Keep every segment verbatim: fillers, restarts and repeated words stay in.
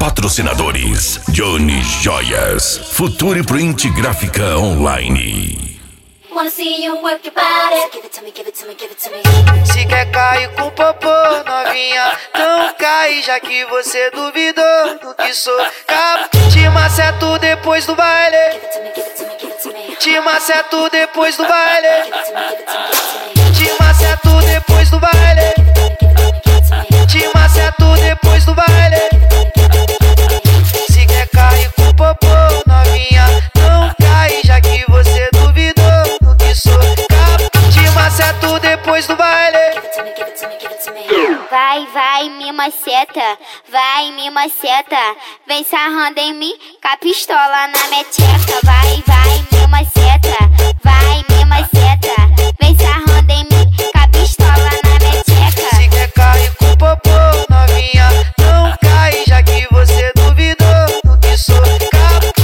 Patrocinadores: Johnny Joias, Future Print Gráfica Online. Wanna see you work your body. Give it to me, give it to me, give it to me. Se quer cair com popô, novinha, não cai, já que você duvidou do que sou. Cabo, te maceto depois do baile. Give it to me, give it to me, give it to me. Te maceto depois do baile. Give it to me, give it to me, give it to me. Te maceto depois do baile. Te maceto depois do baile. Se quer cair com popô, novinha, não cai, já que você duvidou do que sou. Cabo, te maceto depois do baile. Vai, vai, me maceta, vai, me maceta. Vem sarrando em mim, com a pistola na meteca. Vai, vai, me maceta, vai, me maceta. Vem sarrando em mim, com a pistola na meteca. Se quer cair com popô, novinha, não cai, já que você duvidou do que sou. Cabo.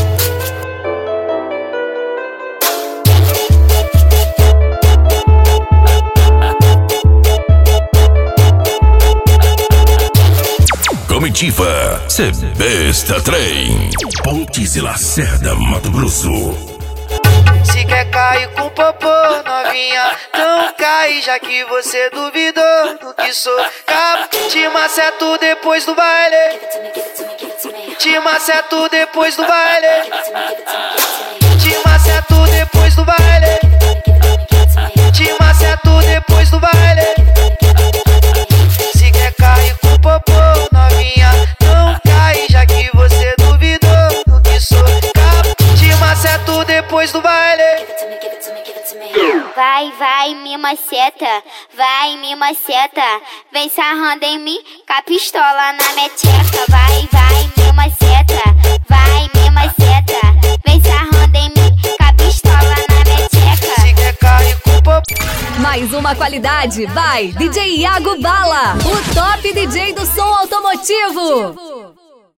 Comitiva C Besta Trem, Pontes e Lacerda, Mato Grosso. Se quer cair com popô, novinha, não cai, já que você duvidou do que sou. Cabo, te maceto depois do baile. Te maceto depois do baile. Te maceto depois do baile. Te maceto depois do baile. Se quer cair com popô, novinha, não cai, já que você duvidou do que sou. Cabo, te maceto depois do baile. Vai, vai, me maceta, vai, me maceta. Vem sarrando em mim, com a pistola na meteca. Vai, vai, me maceta, vai, me maceta. Vem sarrando em mim, com a pistola na meteca. Se quer cair com popô. Mais uma qualidade, vai, D J Iago Bala, o top D J do som automotivo.